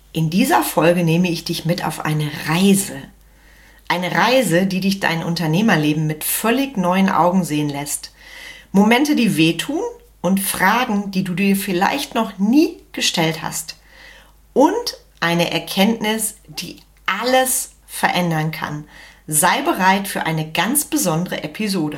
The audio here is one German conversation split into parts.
In dieser Folge nehme ich dich mit auf eine Reise. Eine Reise, die dich dein Unternehmerleben mit völlig neuen Augen sehen lässt. Momente, die wehtun und Fragen, die du dir vielleicht noch nie gestellt hast. Und eine Erkenntnis, die alles verändern kann. Sei bereit für eine ganz besondere Episode.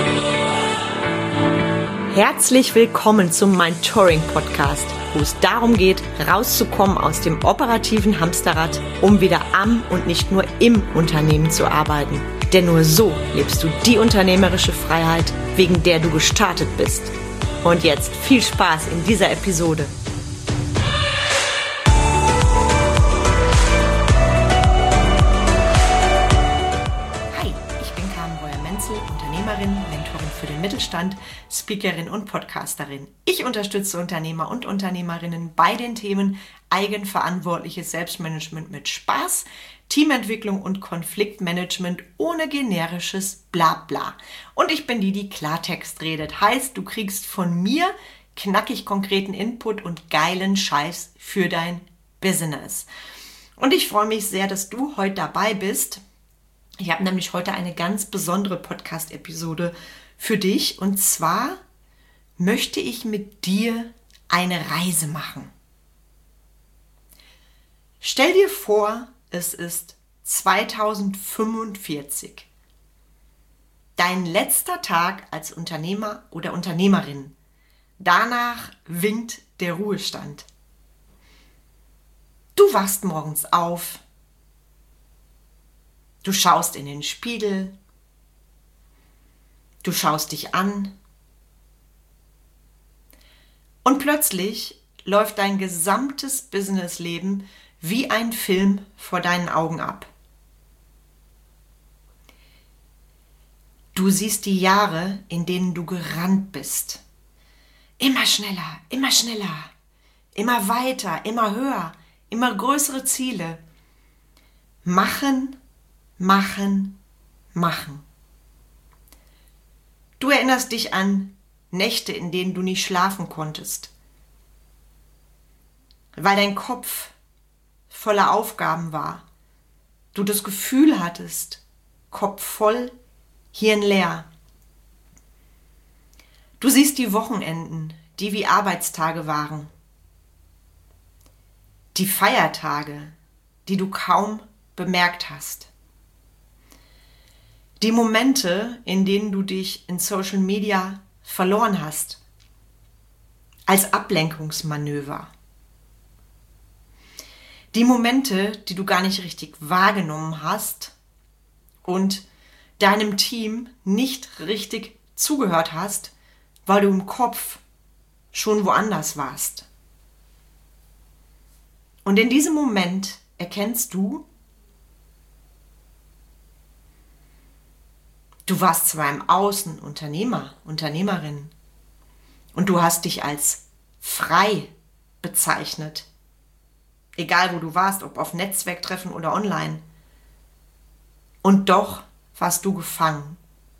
Herzlich willkommen zum Mentoring Podcast, wo es darum geht, rauszukommen aus dem operativen Hamsterrad, um wieder am und nicht nur im Unternehmen zu arbeiten. Denn nur so lebst du die unternehmerische Freiheit, wegen der du gestartet bist. Und jetzt viel Spaß in dieser Episode. Unternehmerin, Mentorin für den Mittelstand, Speakerin und Podcasterin. Ich unterstütze Unternehmer und Unternehmerinnen bei den Themen eigenverantwortliches Selbstmanagement mit Spaß, Teamentwicklung und Konfliktmanagement ohne generisches Blabla. Und ich bin die Klartext redet. Heißt, du kriegst von mir knackig konkreten Input und geilen Scheiß für dein Business. Und ich freue mich sehr, dass du heute dabei bist. Ich habe nämlich heute eine ganz besondere Podcast-Episode für dich. Und zwar möchte ich mit dir eine Reise machen. Stell dir vor, es ist 2045. Dein letzter Tag als Unternehmer oder Unternehmerin. Danach winkt der Ruhestand. Du wachst morgens auf. Du schaust in den Spiegel, du schaust dich an und plötzlich läuft dein gesamtes Businessleben wie ein Film vor deinen Augen ab. Du siehst die Jahre, in denen du gerannt bist. Immer schneller, immer weiter, immer höher, immer größere Ziele. Machen. Du erinnerst dich an Nächte, in denen du nicht schlafen konntest, weil dein Kopf voller Aufgaben war. Du das Gefühl hattest, Kopf voll, Hirn leer. Du siehst die Wochenenden, die wie Arbeitstage waren. Die Feiertage, die du kaum bemerkt hast. Die Momente, in denen du dich in Social Media verloren hast, als Ablenkungsmanöver. Die Momente, die du gar nicht richtig wahrgenommen hast und deinem Team nicht richtig zugehört hast, weil du im Kopf schon woanders warst. Und in diesem Moment erkennst du, du warst zwar im Außen Unternehmer, Unternehmerin und du hast dich als frei bezeichnet. Egal wo du warst, ob auf Netzwerktreffen oder online. Und doch warst du gefangen.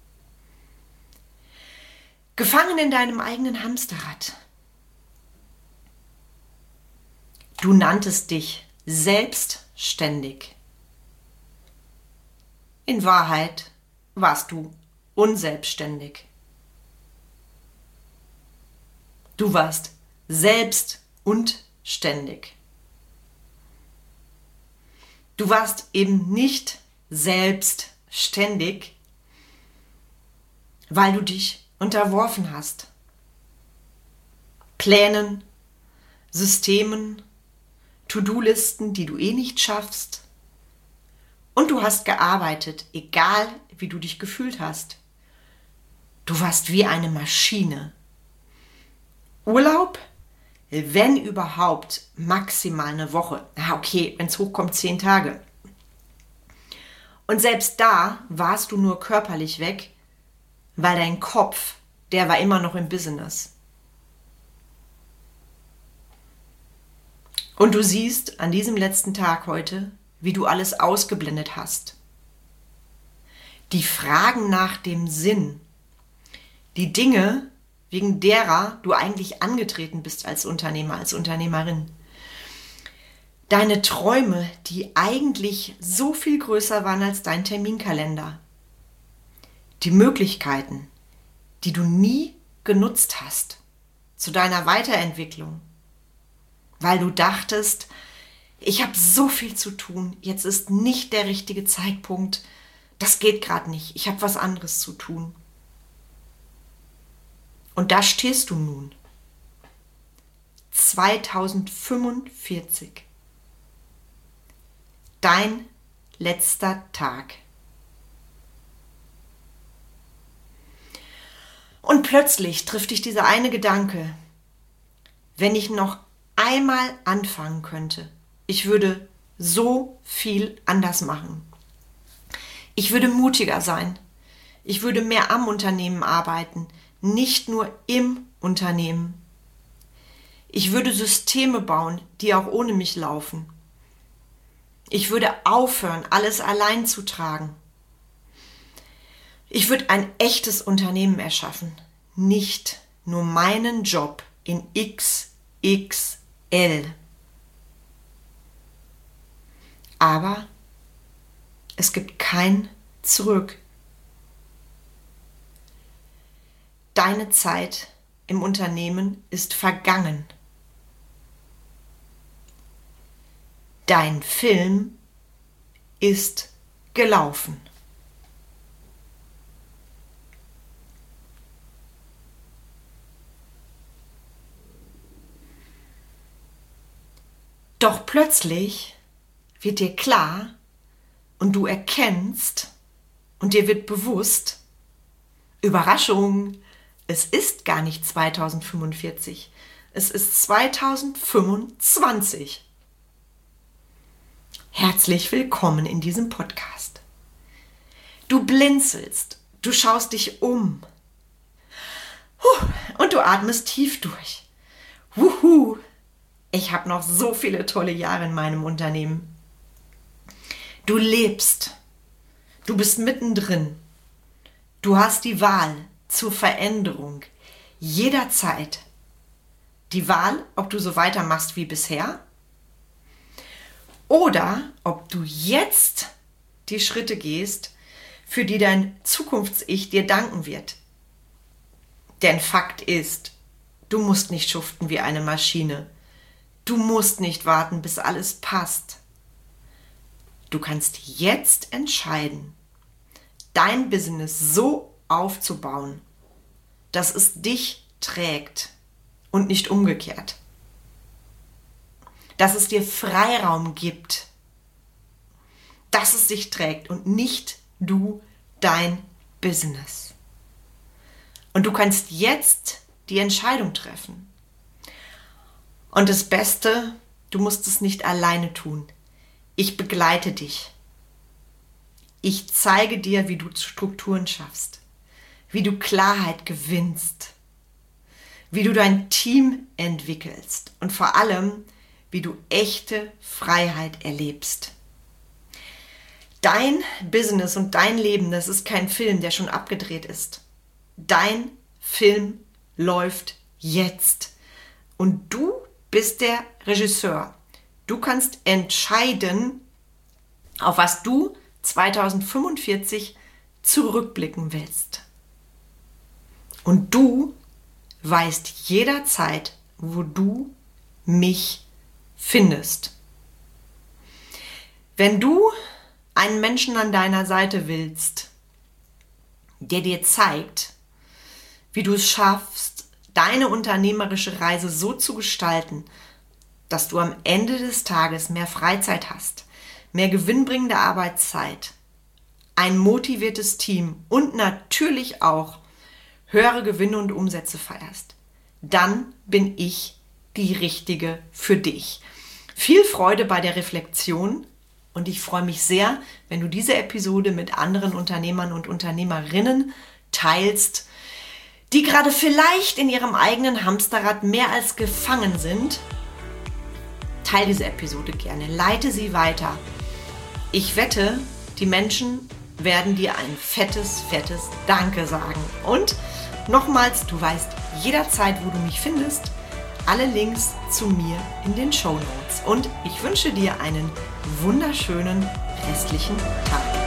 Gefangen in deinem eigenen Hamsterrad. Du nanntest dich selbstständig. In Wahrheit warst du unselbstständig. Du warst selbst und ständig. Du warst eben nicht selbstständig, weil du dich unterworfen hast. Plänen, Systemen, To-Do-Listen, die du nicht schaffst. Und du hast gearbeitet, egal wie du dich gefühlt hast. Du warst wie eine Maschine. Urlaub? Wenn überhaupt, maximal eine Woche. Okay, wenn es hochkommt, 10 Tage. Und selbst da warst du nur körperlich weg, weil dein Kopf, der war immer noch im Business. Und du siehst an diesem letzten Tag heute, wie du alles ausgeblendet hast. Die Fragen nach dem Sinn, die Dinge, wegen derer du eigentlich angetreten bist als Unternehmer, als Unternehmerin. Deine Träume, die eigentlich so viel größer waren als dein Terminkalender. Die Möglichkeiten, die du nie genutzt hast zu deiner Weiterentwicklung, weil du dachtest, ich habe so viel zu tun, jetzt ist nicht der richtige Zeitpunkt, das geht gerade nicht, ich habe was anderes zu tun. Und da stehst du nun. 2045. Dein letzter Tag. Und plötzlich trifft dich dieser eine Gedanke, wenn ich noch einmal anfangen könnte, ich würde so viel anders machen. Ich würde mutiger sein. Ich würde mehr am Unternehmen arbeiten, nicht nur im Unternehmen. Ich würde Systeme bauen, die auch ohne mich laufen. Ich würde aufhören, alles allein zu tragen. Ich würde ein echtes Unternehmen erschaffen, nicht nur meinen Job in XXL. Aber es gibt kein Zurück. Deine Zeit im Unternehmen ist vergangen. Dein Film ist gelaufen. Doch plötzlich wird dir klar und du erkennst und dir wird bewusst, Überraschung, es ist gar nicht 2045, es ist 2025. Herzlich willkommen in diesem Podcast. Du blinzelst, du schaust dich um und du atmest tief durch. Wuhu! Ich habe noch so viele tolle Jahre in meinem Unternehmen. Du lebst, du bist mittendrin, du hast die Wahl zur Veränderung jederzeit. Die Wahl, ob du so weitermachst wie bisher oder ob du jetzt die Schritte gehst, für die dein Zukunfts-Ich dir danken wird. Denn Fakt ist, du musst nicht schuften wie eine Maschine. Du musst nicht warten, bis alles passt. Du kannst jetzt entscheiden, dein Business so aufzubauen, dass es dich trägt und nicht umgekehrt. Dass es dir Freiraum gibt, dass es dich trägt und nicht du dein Business. Und du kannst jetzt die Entscheidung treffen. Und das Beste, du musst es nicht alleine tun. Ich begleite dich. Ich zeige dir, wie du Strukturen schaffst, wie du Klarheit gewinnst, wie du dein Team entwickelst und vor allem, wie du echte Freiheit erlebst. Dein Business und dein Leben, das ist kein Film, der schon abgedreht ist. Dein Film läuft jetzt. Und du bist der Regisseur. Du kannst entscheiden, auf was du 2045 zurückblicken willst. Und du weißt jederzeit, wo du mich findest. Wenn du einen Menschen an deiner Seite willst, der dir zeigt, wie du es schaffst, deine unternehmerische Reise so zu gestalten, dass du am Ende des Tages mehr Freizeit hast, mehr gewinnbringende Arbeitszeit, ein motiviertes Team und natürlich auch höhere Gewinne und Umsätze feierst, dann bin ich die Richtige für dich. Viel Freude bei der Reflexion und ich freue mich sehr, wenn du diese Episode mit anderen Unternehmern und Unternehmerinnen teilst, die gerade vielleicht in ihrem eigenen Hamsterrad mehr als gefangen sind. Teile diese Episode gerne, leite sie weiter. Ich wette, die Menschen werden dir ein fettes Danke sagen. Und nochmals, du weißt jederzeit, wo du mich findest. alle Links zu mir in den Shownotes. Und ich wünsche dir einen wunderschönen restlichen Tag.